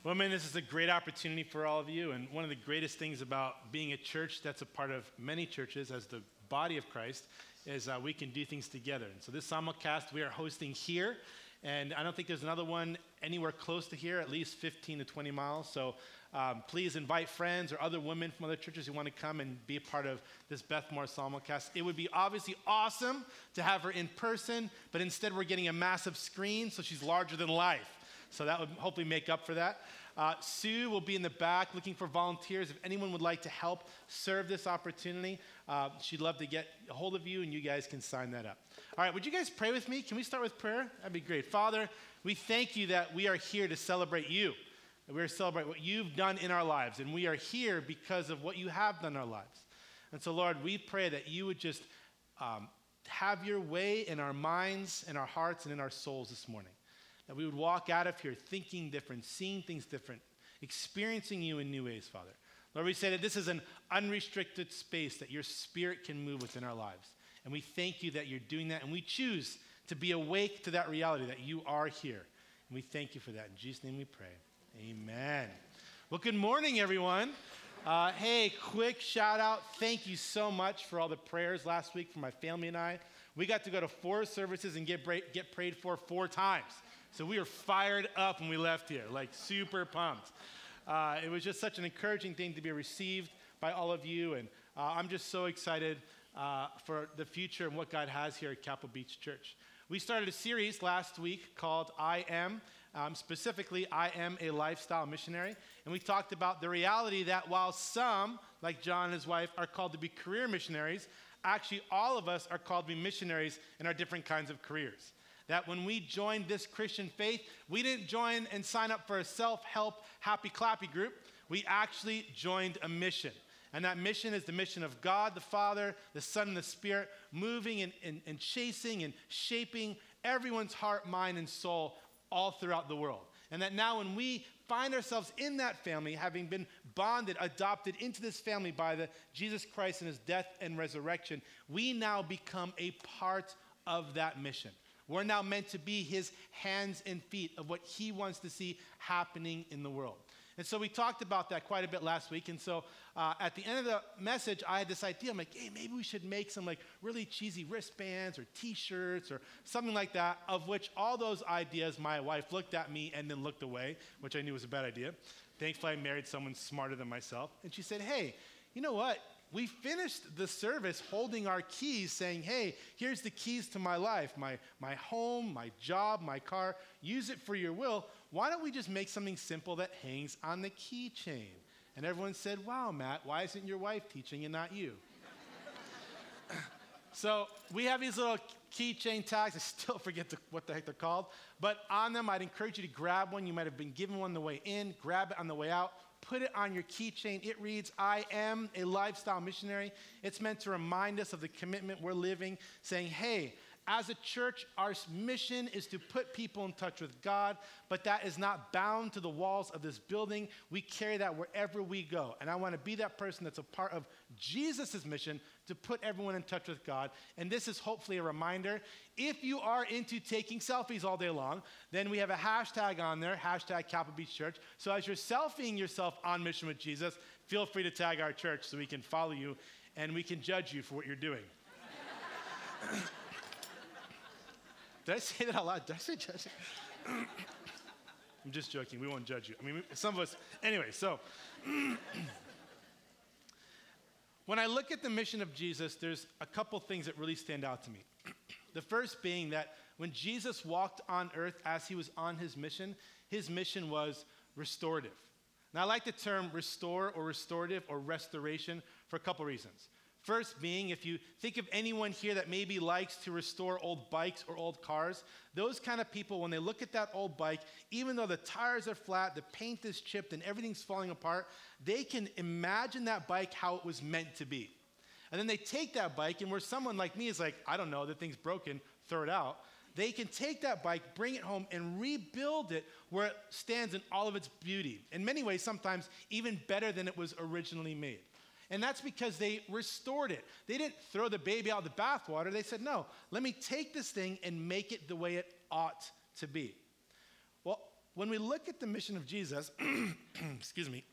Well, man, this is a great opportunity for all of you. And one of the greatest things about being a church that's a part of many churches as the body of Christ is we can do things together. And so this simulcast we are hosting here. And I don't think there's another one anywhere close to here, at least 15 to 20 miles. So please invite friends or other women from other churches who want to come and be a part of this Beth Moore simulcast. It would be obviously awesome to have her in person, but instead we're getting a massive screen, so she's larger than life. So that would hopefully make up for that. Sue will be in the back looking for volunteers. If anyone would like to help serve this opportunity, she'd love to get a hold of you, and you guys can sign that up. All right, would you guys pray with me? Can we start with prayer? That'd be great. Father, we thank you that we are here to celebrate you. We're here to celebrate what you've done in our lives, and we are here because of what you have done in our lives. And so, Lord, we pray that you would just have your way in our minds, in our hearts, and in our souls this morning. That we would walk out of here thinking different, seeing things different, experiencing you in new ways, Father. Lord, we say that this is an unrestricted space that your Spirit can move within our lives. And we thank you that you're doing that, and we choose to be awake to that reality that you are here. And we thank you for that. In Jesus' name we pray. Amen. Well, good morning, everyone. Hey, quick shout out. Thank you so much for all the prayers last week for my family and I. We got to go to 4 services and get prayed for 4 times. So we were fired up when we left here, like super pumped. It was just such an encouraging thing to be received by all of you. And I'm just so excited for the future and what God has here at Capitol Beach Church. We started a series last week called I Am, specifically I Am a Lifestyle Missionary. And we talked about the reality that while some, like John and his wife, are called to be career missionaries, actually all of us are called to be missionaries in our different kinds of careers. That when we joined this Christian faith, we didn't join and sign up for a self-help, happy-clappy group. We actually joined a mission. And that mission is the mission of God, the Father, the Son, and the Spirit, moving and chasing and shaping everyone's heart, mind, and soul all throughout the world. And that now when we find ourselves in that family, having been bonded, adopted into this family by the Jesus Christ and his death and resurrection, we now become a part of that mission. We're now meant to be his hands and feet of what he wants to see happening in the world. And so we talked about that quite a bit last week. And so at the end of the message, I had this idea. I'm like, hey, maybe we should make some like really cheesy wristbands or T-shirts or something like that, of which all those ideas, my wife looked at me and then looked away, which I knew was a bad idea. Thankfully, I married someone smarter than myself. And she said, hey, you know what? We finished the service holding our keys saying, hey, here's the keys to my life, my home, my job, my car. Use it for your will. Why don't we just make something simple that hangs on the keychain? And everyone said, wow, Matt, why isn't your wife teaching and not you? So we have these little keychain tags. I still forget what the heck they're called. But on them, I'd encourage you to grab one. You might have been given one on the way in. Grab it on the way out. Put it on your keychain. It reads, I am a lifestyle missionary. It's meant to remind us of the commitment we're living, saying, hey, as a church, our mission is to put people in touch with God, but that is not bound to the walls of this building. We carry that wherever we go. And I want to be that person that's a part of Jesus' mission to put everyone in touch with God. And this is hopefully a reminder. If you are into taking selfies all day long, then we have a hashtag on there, hashtag Capitol Beach Church. So as you're selfieing yourself on mission with Jesus, feel free to tag our church so we can follow you and we can judge you for what you're doing. Did I say that out loud? Did I say judge? I'm just joking. We won't judge you. I mean, some of us. Anyway, so when I look at the mission of Jesus, there's a couple things that really stand out to me. The first being that when Jesus walked on earth as he was on his mission was restorative. Now, I like the term restore or restorative or restoration for a couple reasons. First being, if you think of anyone here that maybe likes to restore old bikes or old cars, those kind of people, when they look at that old bike, even though the tires are flat, the paint is chipped, and everything's falling apart, they can imagine that bike how it was meant to be. And then they take that bike, and where someone like me is like, I don't know, the thing's broken, throw it out, they can take that bike, bring it home, and rebuild it where it stands in all of its beauty. In many ways, sometimes even better than it was originally made. And that's because they restored it. They didn't throw the baby out of the bathwater. They said, no, let me take this thing and make it the way it ought to be. Well, when we look at the mission of Jesus, excuse me,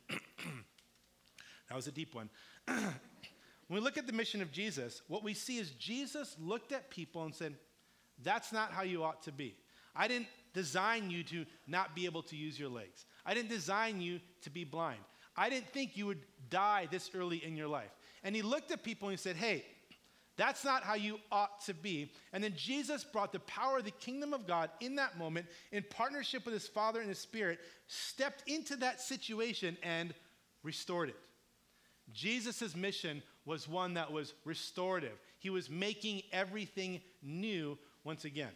that was a deep one. When we look at the mission of Jesus, what we see is Jesus looked at people and said, that's not how you ought to be. I didn't design you to not be able to use your legs. I didn't design you to be blind. I didn't think you would die this early in your life. And he looked at people and he said, hey, that's not how you ought to be. And then Jesus brought the power of the kingdom of God in that moment, in partnership with his Father and his Spirit, stepped into that situation and restored it. Jesus' mission was one that was restorative. He was making everything new once again.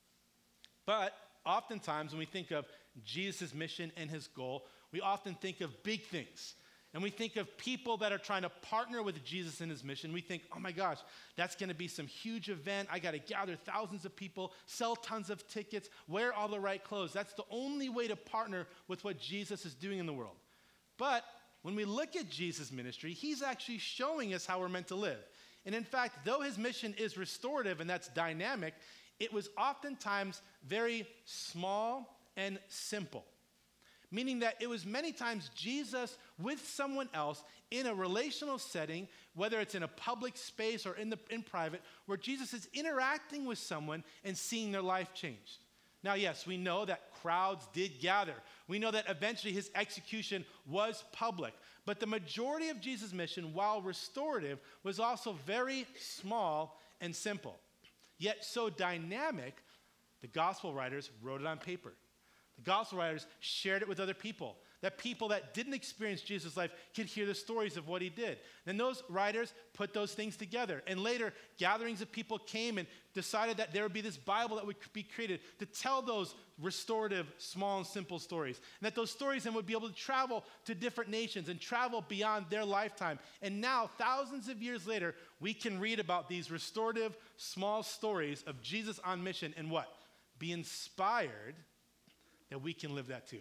But oftentimes when we think of Jesus' mission and his goal, we often think of big things. And we think of people that are trying to partner with Jesus in his mission. We think, oh my gosh, that's going to be some huge event. I got to gather thousands of people, sell tons of tickets, wear all the right clothes. That's the only way to partner with what Jesus is doing in the world. But when we look at Jesus' ministry, he's actually showing us how we're meant to live. And in fact, though his mission is restorative and that's dynamic, it was oftentimes very small and simple. Meaning that it was many times Jesus with someone else in a relational setting, whether it's in a public space or in private, where Jesus is interacting with someone and seeing their life change. Now, yes, we know that crowds did gather. We know that eventually his execution was public. But the majority of Jesus' mission, while restorative, was also very small and simple. Yet so dynamic, the gospel writers wrote it on paper. The gospel writers shared it with other people, that people that didn't experience Jesus' life could hear the stories of what he did. Then those writers put those things together. And later, gatherings of people came and decided that there would be this Bible that would be created to tell those restorative, small and simple stories. And that those stories then would be able to travel to different nations and travel beyond their lifetime. And now, thousands of years later, we can read about these restorative, small stories of Jesus on mission and what? Be inspired that we can live that too.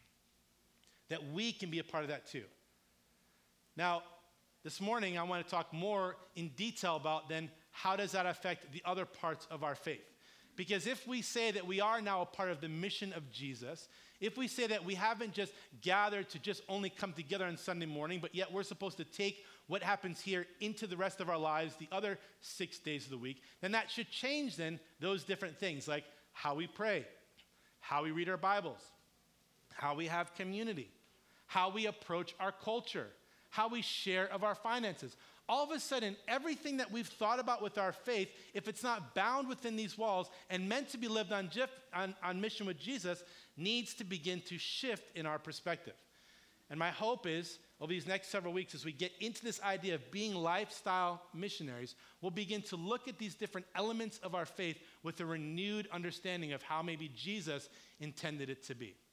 That we can be a part of that too. Now, this morning I want to talk more in detail about then how does that affect the other parts of our faith. Because if we say that we are now a part of the mission of Jesus, if we say that we haven't just gathered to just only come together on Sunday morning, but yet we're supposed to take what happens here into the rest of our lives, the other 6 days of the week, then that should change then those different things like how we pray, how we read our Bibles, how we have community, how we approach our culture, how we share of our finances. All of a sudden, everything that we've thought about with our faith, if it's not bound within these walls and meant to be lived on mission with Jesus, needs to begin to shift in our perspective. And my hope is, over these next several weeks, as we get into this idea of being lifestyle missionaries, we'll begin to look at these different elements of our faith with a renewed understanding of how maybe Jesus intended it to be.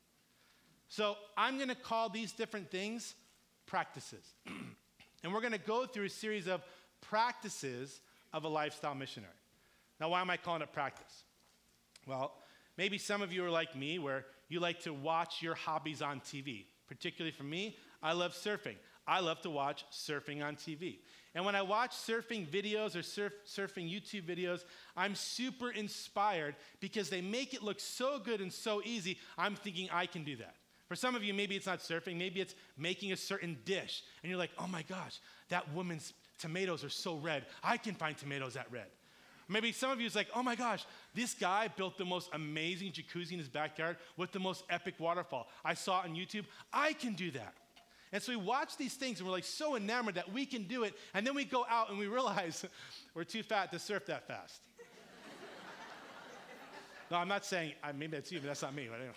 So I'm going to call these different things practices. And we're going to go through a series of practices of a lifestyle missionary. Now, why am I calling it practice? Well, maybe some of you are like me, where you like to watch your hobbies on TV. Particularly for me, I love surfing. I love to watch surfing on TV. And when I watch surfing videos or surfing YouTube videos, I'm super inspired because they make it look so good and so easy, I'm thinking I can do that. For some of you, maybe it's not surfing, maybe it's making a certain dish. And you're like, oh my gosh, that woman's tomatoes are so red. I can find tomatoes that red. Maybe some of you is like, oh my gosh, this guy built the most amazing jacuzzi in his backyard with the most epic waterfall. I saw it on YouTube. I can do that. And so we watch these things and we're like so enamored that we can do it. And then we go out and we realize we're too fat to surf that fast. No, I'm not saying, maybe that's you, but that's not me. But anyway.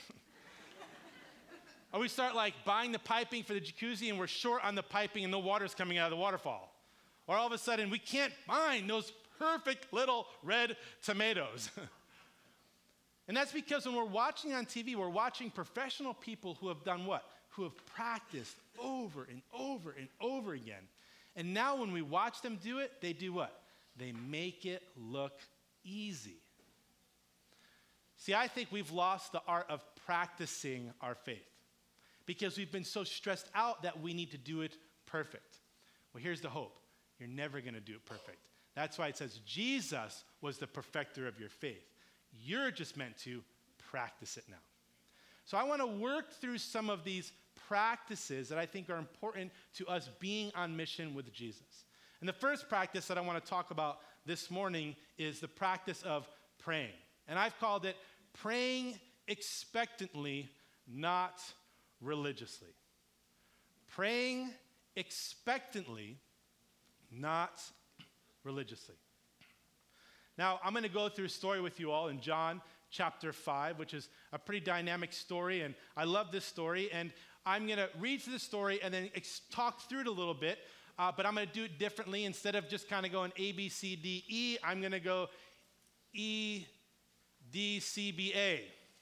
Or we start like buying the piping for the jacuzzi and we're short on the piping and no water's coming out of the waterfall. Or all of a sudden we can't find those perfect little red tomatoes. And that's because when we're watching on TV, we're watching professional people who have done what? Who have practiced over and over and over again. And now when we watch them do it, they do what? They make it look easy. See, I think we've lost the art of practicing our faith because we've been so stressed out that we need to do it perfect. Well, here's the hope. You're never going to do it perfect. That's why it says Jesus was the perfecter of your faith. You're just meant to practice it now. So I want to work through some of these practices that I think are important to us being on mission with Jesus. And the first practice that I want to talk about this morning is the practice of praying. And I've called it praying expectantly, not religiously. Praying expectantly, not religiously. Now, I'm going to go through a story with you all in John chapter 5, which is a pretty dynamic story, and I love this story, and I'm going to read through the story and then talk through it a little bit, but I'm going to do it differently. Instead of just kind of going A, B, C, D, E, I'm going to go E, D, C, B, A.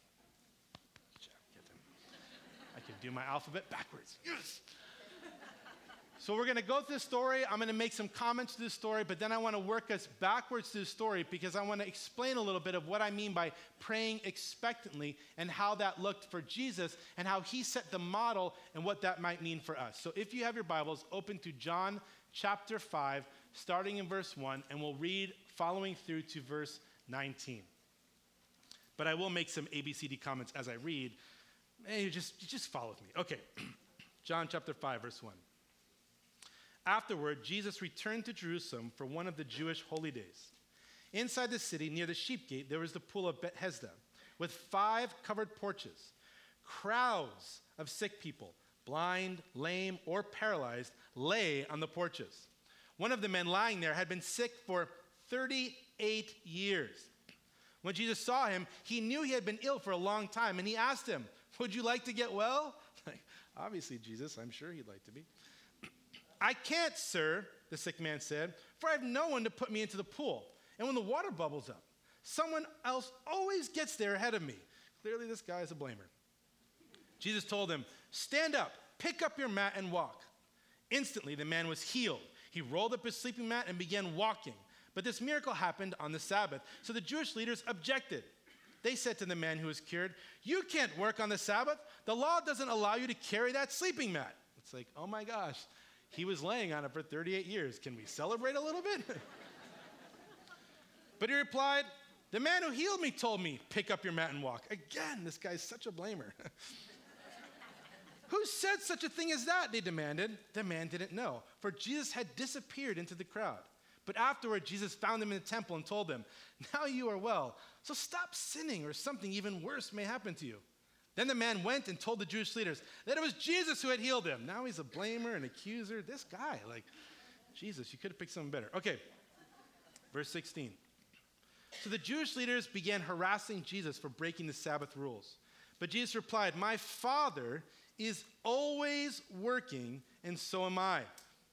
I can do my alphabet backwards. Yes! So we're going to go through the story. I'm going to make some comments to the story, but then I want to work us backwards to the story because I want to explain a little bit of what I mean by praying expectantly and how that looked for Jesus and how he set the model and what that might mean for us. So if you have your Bibles, open to John chapter 5, starting in verse 1, and we'll read following through to verse 19. But I will make some ABCD comments as I read. Hey, just follow with me. Okay, John chapter 5, verse 1. Afterward, Jesus returned to Jerusalem for one of the Jewish holy days. Inside the city, near the sheep gate, there was the pool of Bethesda, with 5 covered porches. Crowds of sick people, blind, lame, or paralyzed, lay on the porches. One of the men lying there had been sick for 38 years. When Jesus saw him, he knew he had been ill for a long time, and he asked him, "Would you like to get well?" Obviously, Jesus, I'm sure he'd like to be. "I can't, sir," the sick man said, "for I have no one to put me into the pool. And when the water bubbles up, someone else always gets there ahead of me." Clearly, this guy is a blamer. Jesus told him, "Stand up, pick up your mat, and walk." Instantly, the man was healed. He rolled up his sleeping mat and began walking. But this miracle happened on the Sabbath, so the Jewish leaders objected. They said to the man who was cured, "You can't work on the Sabbath. The law doesn't allow you to carry that sleeping mat." It's like, oh my gosh. He was laying on it for 38 years. Can we celebrate a little bit? But he replied, "The man who healed me told me, pick up your mat and walk." Again, this guy's such a blamer. "Who said such a thing as that?" they demanded. The man didn't know, for Jesus had disappeared into the crowd. But afterward, Jesus found him in the temple and told him, "Now you are well, so stop sinning or something even worse may happen to you." Then the man went and told the Jewish leaders that it was Jesus who had healed him. Now he's a blamer, an accuser. This guy, Jesus, you could have picked someone better. Okay, verse 16. So the Jewish leaders began harassing Jesus for breaking the Sabbath rules. But Jesus replied, "My Father is always working, and so am I."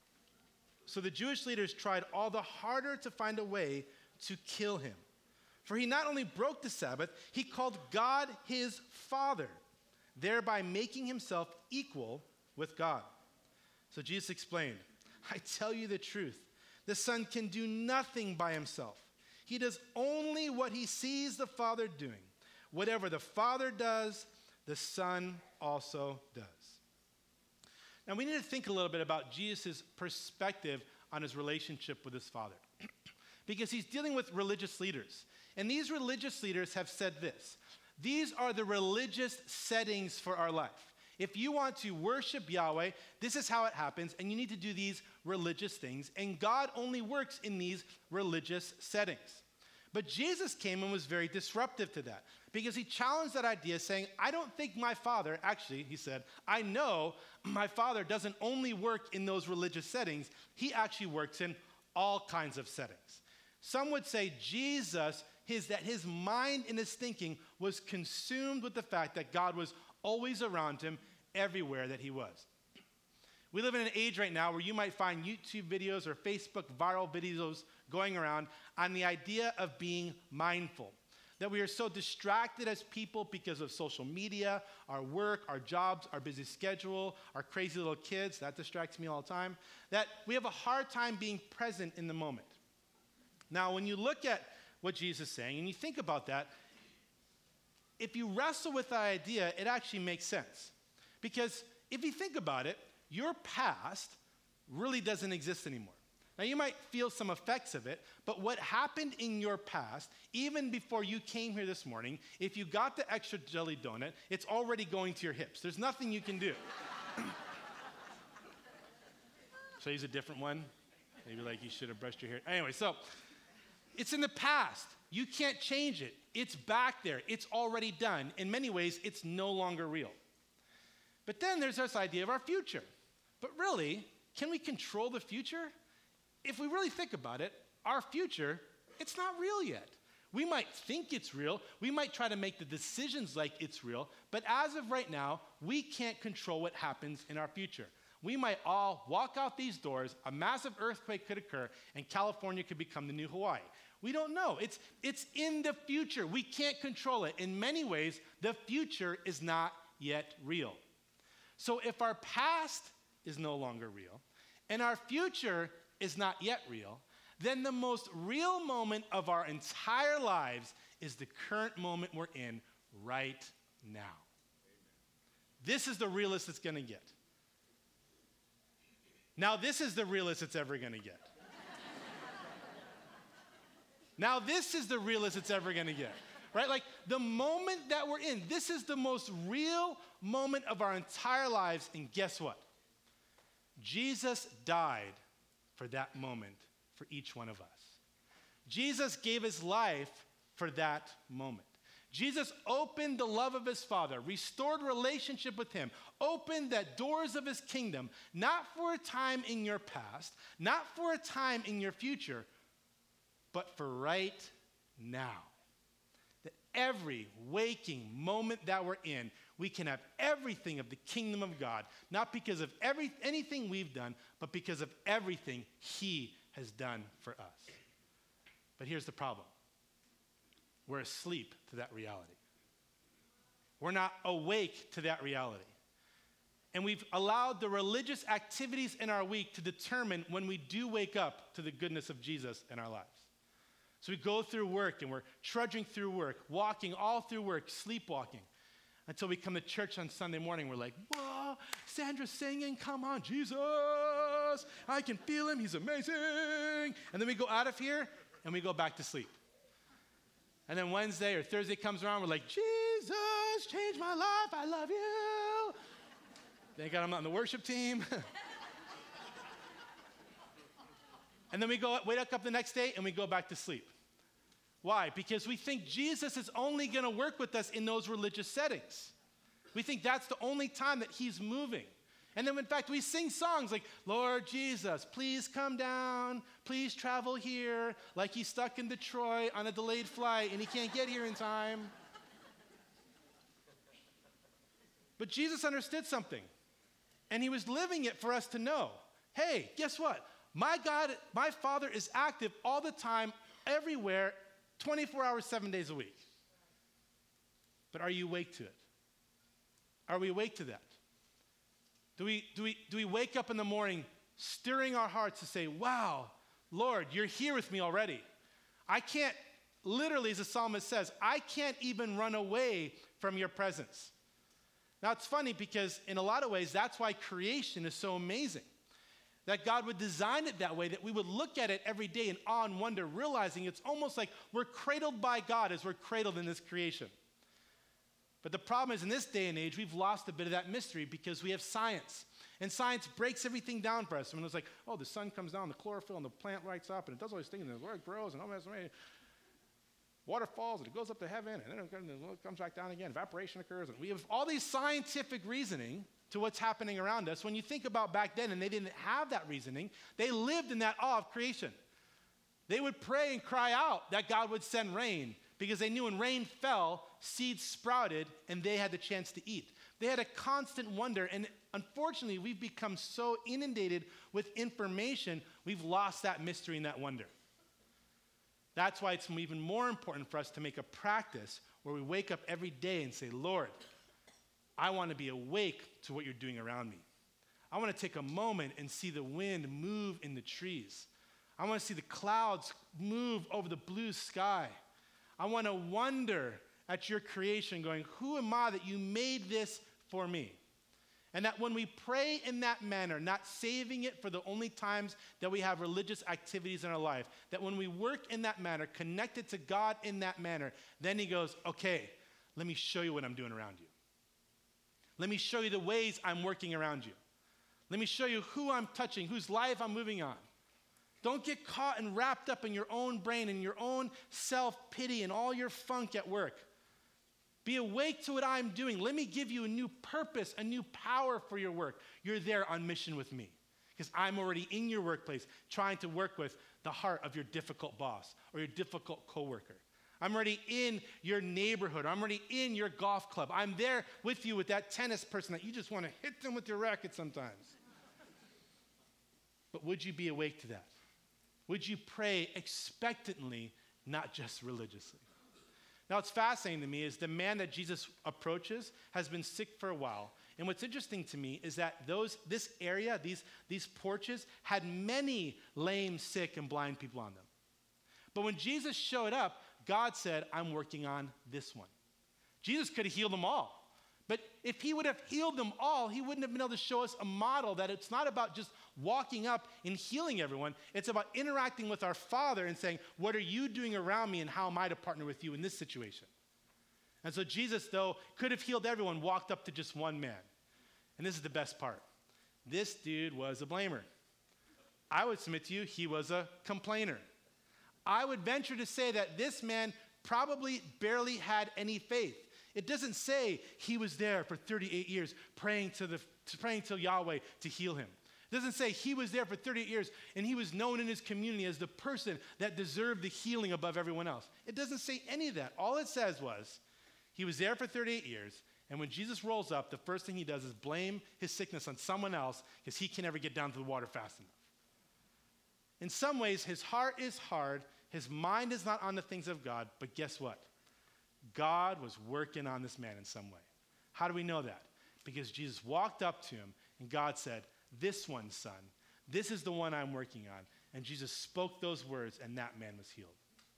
So the Jewish leaders tried all the harder to find a way to kill him. For he not only broke the Sabbath, he called God his Father, thereby making himself equal with God. So Jesus explained, "I tell you the truth, the Son can do nothing by himself. He does only what he sees the Father doing. Whatever the Father does, the Son also does." Now we need to think a little bit about Jesus' perspective on his relationship with his Father. Because he's dealing with religious leaders. And these religious leaders have said this: these are the religious settings for our life. If you want to worship Yahweh, this is how it happens, and you need to do these religious things, and God only works in these religious settings. But Jesus came and was very disruptive to that, because he challenged that idea, saying, "I don't think my Father," actually, he said, "I know my Father doesn't only work in those religious settings, he actually works in all kinds of settings." Some would say Jesus, that his mind and his thinking was consumed with the fact that God was always around him everywhere that he was. We live in an age right now where you might find YouTube videos or Facebook viral videos going around on the idea of being mindful. That we are so distracted as people because of social media, our work, our jobs, our busy schedule, our crazy little kids, that distracts me all the time, that we have a hard time being present in the moment. Now, when you look at what Jesus is saying and you think about that, if you wrestle with that idea, it actually makes sense. Because if you think about it, your past really doesn't exist anymore. Now, you might feel some effects of it, but what happened in your past, even before you came here this morning, if you got the extra jelly donut, it's already going to your hips. There's nothing you can do. Should I use a different one? Maybe like you should have brushed your hair. Anyway, so it's in the past. You can't change it. It's back there. It's already done. In many ways, it's no longer real. But then there's this idea of our future. But really, can we control the future? If we really think about it, our future, it's not real yet. We might think it's real. We might try to make the decisions like it's real. But as of right now, we can't control what happens in our future. We might all walk out these doors, a massive earthquake could occur, and California could become the new Hawaii. We don't know. It's in the future. We can't control it. In many ways, the future is not yet real. So if our past is no longer real, and our future is not yet real, then the most real moment of our entire lives is the current moment we're in right now. Amen. This is the realest it's going to get. Now, this is the realest it's ever going to get. Now, this is the realest it's ever going to get. Right? Like the moment that we're in, this is the most real moment of our entire lives. And guess what? Jesus died for that moment for each one of us. Jesus gave his life for that moment. Jesus opened the love of his Father, restored relationship with him, opened the doors of his kingdom, not for a time in your past, not for a time in your future, but for right now. That every waking moment that we're in, we can have everything of the kingdom of God, not because of anything we've done, but because of everything he has done for us. But here's the problem. We're asleep to that reality. We're not awake to that reality. And we've allowed the religious activities in our week to determine when we do wake up to the goodness of Jesus in our lives. So we go through work and we're trudging through work, walking all through work, sleepwalking, until we come to church on Sunday morning. We're like, whoa, Sandra's singing, come on, Jesus. I can feel him, he's amazing. And then we go out of here and we go back to sleep. And then Wednesday or Thursday comes around, we're like, Jesus, change my life, I love you. Thank God I'm not on the worship team. And then we wake up the next day and we go back to sleep. Why? Because we think Jesus is only going to work with us in those religious settings. We think that's the only time that he's moving. And then, in fact, we sing songs like, Lord Jesus, please come down, please travel here, like he's stuck in Detroit on a delayed flight and he can't get here in time. But Jesus understood something, and he was living it for us to know. Hey, guess what? My God, my Father is active all the time, everywhere, 24 hours, 7 days a week. But are you awake to it? Are we awake to that? Do we wake up in the morning stirring our hearts to say, wow, Lord, you're here with me already. I can't, literally, as the psalmist says, I can't even run away from your presence. Now, it's funny because in a lot of ways, that's why creation is so amazing. That God would design it that way, that we would look at it every day in awe and wonder, realizing it's almost like we're cradled by God as we're cradled in this creation. But the problem is, in this day and age, we've lost a bit of that mystery because we have science. And science breaks everything down for us. When it's like, oh, the sun comes down, the chlorophyll, and the plant lights up, and it does all these things, and the word grows, and all that. Water falls, and it goes up to heaven, and then it comes back down again. Evaporation occurs. And we have all these scientific reasoning to what's happening around us. When you think about back then, and they didn't have that reasoning, they lived in that awe of creation. They would pray and cry out that God would send rain, because they knew when rain fell, seeds sprouted, and they had the chance to eat. They had a constant wonder, and unfortunately, we've become so inundated with information, we've lost that mystery and that wonder. That's why it's even more important for us to make a practice where we wake up every day and say, Lord, I want to be awake to what you're doing around me. I want to take a moment and see the wind move in the trees. I want to see the clouds move over the blue sky. I want to wonder at your creation going, who am I that you made this for me? And that when we pray in that manner, not saving it for the only times that we have religious activities in our life, that when we work in that manner, connected to God in that manner, then he goes, okay, let me show you what I'm doing around you. Let me show you the ways I'm working around you. Let me show you who I'm touching, whose life I'm moving on. Don't get caught and wrapped up in your own brain and your own self-pity and all your funk at work. Be awake to what I'm doing. Let me give you a new purpose, a new power for your work. You're there on mission with me because I'm already in your workplace trying to work with the heart of your difficult boss or your difficult coworker. I'm already in your neighborhood. I'm already in your golf club. I'm there with you with that tennis person that you just want to hit them with your racket sometimes. But would you be awake to that? Would you pray expectantly, not just religiously? Now, what's fascinating to me is the man that Jesus approaches has been sick for a while. And what's interesting to me is that this area, these porches, had many lame, sick, and blind people on them. But when Jesus showed up, God said, I'm working on this one. Jesus could have healed them all. But if he would have healed them all, he wouldn't have been able to show us a model that it's not about just walking up and healing everyone. It's about interacting with our Father and saying, what are you doing around me and how am I to partner with you in this situation? And so Jesus, though, could have healed everyone, walked up to just one man. And this is the best part. This dude was a blamer. I would submit to you, he was a complainer. I would venture to say that this man probably barely had any faith. It doesn't say he was there for 38 years praying to Yahweh to heal him. It doesn't say he was there for 38 years and he was known in his community as the person that deserved the healing above everyone else. It doesn't say any of that. All it says was he was there for 38 years, and when Jesus rolls up, the first thing he does is blame his sickness on someone else because he can never get down to the water fast enough. In some ways, his heart is hard. His mind is not on the things of God, but guess what? God was working on this man in some way. How do we know that? Because Jesus walked up to him and God said, this one, son, this is the one I'm working on. And Jesus spoke those words and that man was healed.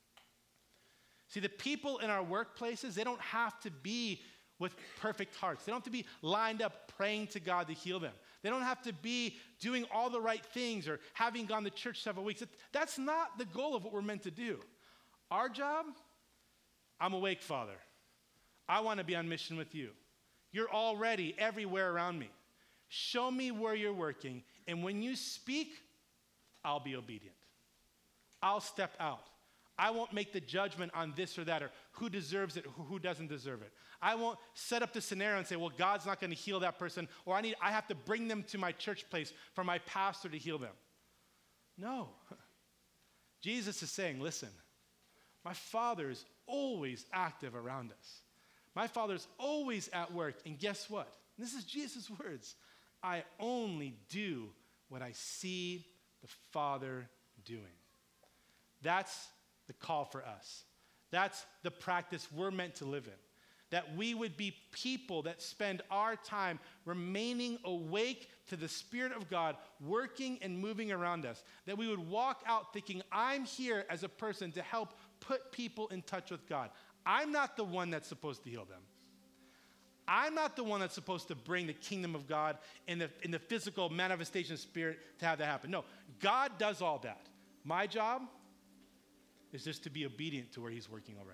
See, the people in our workplaces, they don't have to be with perfect hearts. They don't have to be lined up praying to God to heal them. They don't have to be doing all the right things or having gone to church several weeks. That's not the goal of what we're meant to do. Our job, I'm awake, Father. I want to be on mission with you. You're already everywhere around me. Show me where you're working, and when you speak, I'll be obedient. I'll step out. I won't make the judgment on this or that or who deserves it, who doesn't deserve it. I won't set up the scenario and say, well, God's not going to heal that person, or I have to bring them to my church place for my pastor to heal them. No. Jesus is saying, listen, my Father is always active around us. My Father's always at work, and guess what? This is Jesus' words. I only do what I see the Father doing. That's the call for us. That's the practice we're meant to live in. That we would be people that spend our time remaining awake to the Spirit of God working and moving around us. That we would walk out thinking, I'm here as a person to help put people in touch with God. I'm not the one that's supposed to heal them. I'm not the one that's supposed to bring the kingdom of God in the physical manifestation of Spirit to have that happen. No, God does all that. My job is just to be obedient to where he's working already.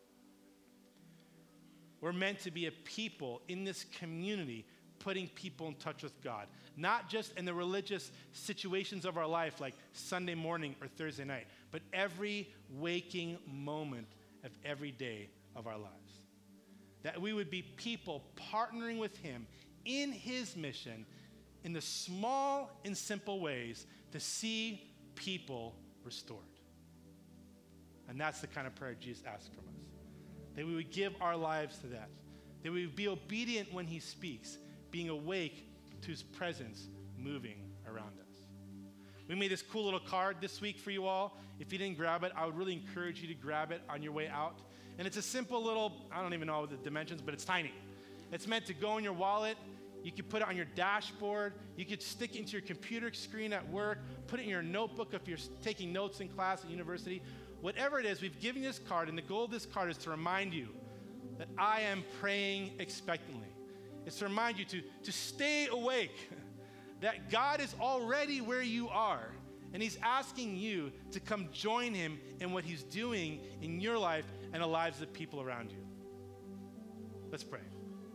We're meant to be a people in this community putting people in touch with God, not just in the religious situations of our life like Sunday morning or Thursday night, but every waking moment of every day of our lives. That we would be people partnering with him in his mission in the small and simple ways to see people restored. And that's the kind of prayer Jesus asks from us. That we would give our lives to that. That we would be obedient when he speaks, being awake to his presence moving around us. We made this cool little card this week for you all. If you didn't grab it, I would really encourage you to grab it on your way out. And it's a simple little, I don't even know the dimensions, but it's tiny. It's meant to go in your wallet. You could put it on your dashboard. You could stick it into your computer screen at work. Put it in your notebook if you're taking notes in class at university. Whatever it is, we've given you this card, and the goal of this card is to remind you that I am praying expectantly. is to remind you to stay awake, that God is already where you are, and he's asking you to come join him in what he's doing in your life and the lives of people around you. Let's pray.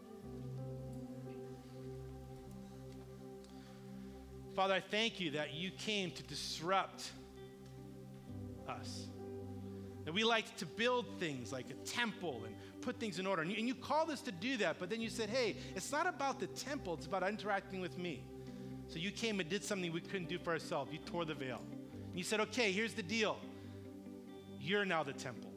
Father, I thank you that you came to disrupt us. That we like to build things like a temple and put things in order. And you called us to do that, but then you said, hey, it's not about the temple, it's about interacting with me. So you came and did something we couldn't do for ourselves. You tore the veil. And you said, okay, here's the deal. You're now the temple.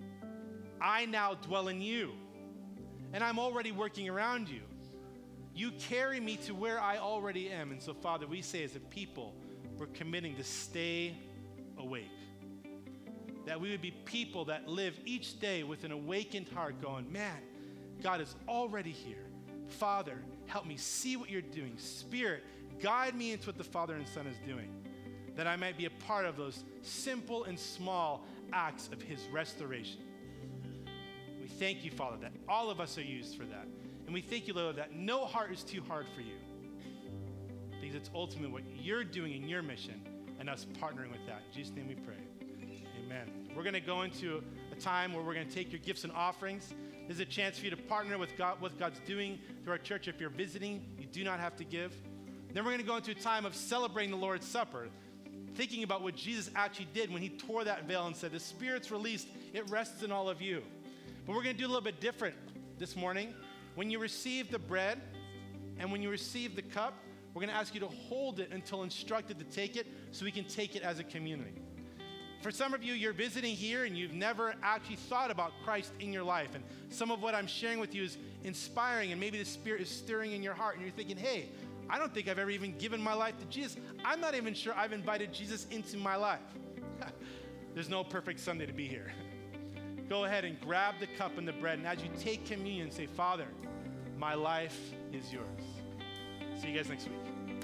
I now dwell in you. And I'm already working around you. You carry me to where I already am. And so, Father, we say as a people, we're committing to stay awake. That we would be people that live each day with an awakened heart going, man, God is already here. Father, help me see what you're doing. Spirit, guide me into what the Father and Son is doing. That I might be a part of those simple and small acts of his restoration. We thank you, Father, that all of us are used for that. And we thank you, Lord, that no heart is too hard for you. Because it's ultimately what you're doing in your mission and us partnering with that. In Jesus' name we pray. Amen. We're going to go into a time where we're going to take your gifts and offerings. This is a chance for you to partner with God, what God's doing through our church. If you're visiting, you do not have to give. Then we're going to go into a time of celebrating the Lord's Supper, thinking about what Jesus actually did when he tore that veil and said, the Spirit's released, it rests in all of you. But we're going to do a little bit different this morning. When you receive the bread and when you receive the cup, we're going to ask you to hold it until instructed to take it so we can take it as a community. For some of you, you're visiting here and you've never actually thought about Christ in your life. And some of what I'm sharing with you is inspiring, and maybe the Spirit is stirring in your heart and you're thinking, hey, I don't think I've ever even given my life to Jesus. I'm not even sure I've invited Jesus into my life. There's no perfect Sunday to be here. Go ahead and grab the cup and the bread, and as you take communion, say, Father, my life is yours. See you guys next week.